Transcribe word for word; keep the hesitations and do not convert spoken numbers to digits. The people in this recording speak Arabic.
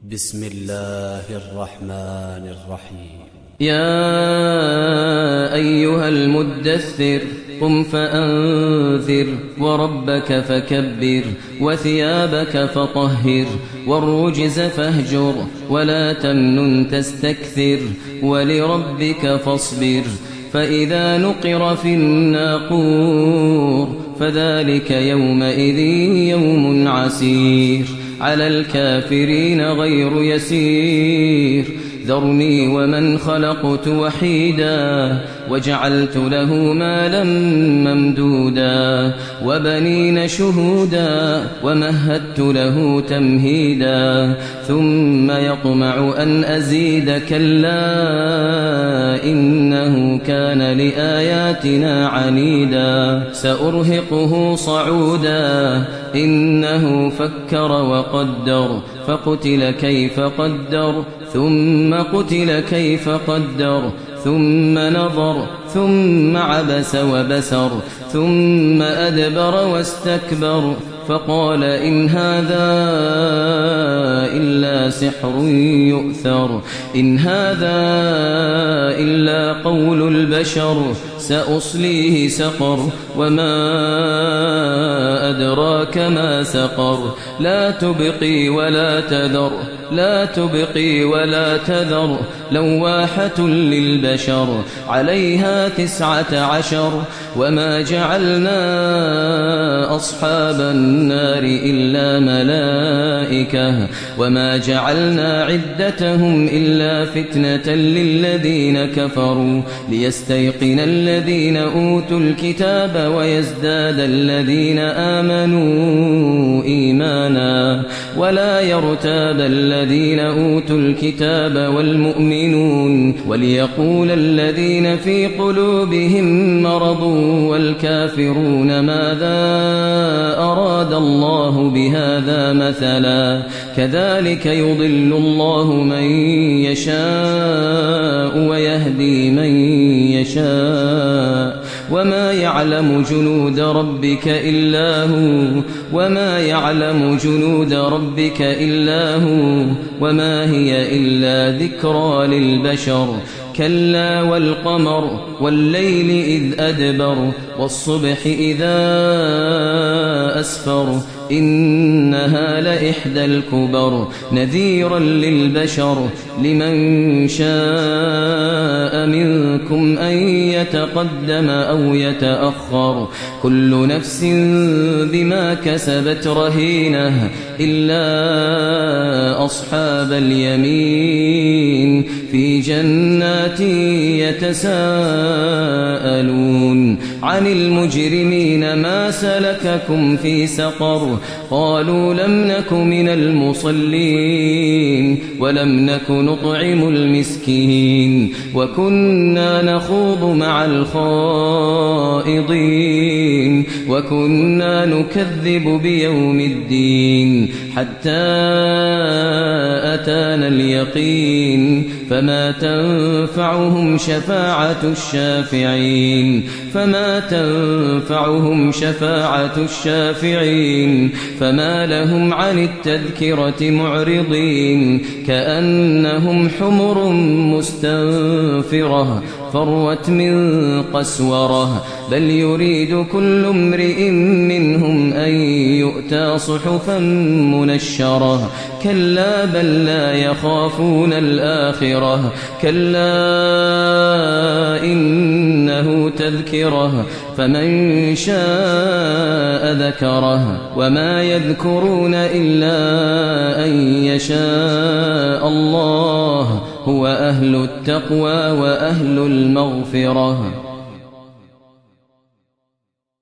بسم الله الرحمن الرحيم. يا أيها المدثر قم فأنذر وربك فكبر وثيابك فطهر والرجز فاهجر ولا تمنن تستكثر ولربك فاصبر فإذا نقر في الناقور فذلك يومئذ يوم عسير على الكافرين غير يسير ذرني ومن خلقت وحيدا وجعلت له مالا ممدودا وبنين شهودا ومهدت له تمهيدا ثم يطمع أن أزيد كلا إنه كان لآياتنا عنيدا سأرهقه صعودا إنه فكر وقدر فقتل كيف قدر ثم قتل كيف قدر ثم نظر ثم عبس وبسر ثم أدبر واستكبر فقال إن هذا إلا سحر يؤثر إن هذا إلا قول البشر سأصليه سقر وما أدراك ما سقر لا تبقي ولا تذر لا تبقي ولا تذر لواحة للبشر عليها تسعة عشر وما جعلنا أصحاب النار إلا ملائكة وما جعلنا عدتهم إلا فتنة للذين كفروا ليستيقن الذين أوتوا الكتاب ويزداد الذين آمنوا إيمانا ولا يرتاب الذين أوتوا الكتاب والمؤمنون وليقول الذين في قلوبهم مرض والكافرون ماذا أراد الله بهذا مثلا كذلك يضل الله من يشاء ويهدي من يشاء وما يعلم جنود ربك إلا هو وما يعلم جنود ربك إلا هو وما هي إلا ذكرى للبشر كلا والقمر والليل إذ أدبر والصبح إذا أسفر إنها لإحدى الكبر نذيرا للبشر لمن شاء منكم أن يتقدم أو يتأخر كل نفس بما كسبت رهينة إلا أصحاب اليمين في جنات يتساءلون عن المجرمين ما سلككم في سقر قالوا لم نك من المصلين ولم نك نطعم المسكين وكنا نخوض مع الخائضين وكنا نكذب بيوم الدين حتى أتانا اليقين فما تنفعهم شفاعة الشافعين فما تنفعهم شفاعة الشافعين فما لهم عن التذكرة معرضين كأنهم حمر مستنفرة فروت من قسورة بل يريد كل امرئ منهم أن يؤتى صحفا منشرة كلا بل لا يخافون الآخرة كلا إنه تذكرة فمن شاء ذكره وما يذكرون إلا أن يشاء الله هو أهل التقوى وأهل المغفرة.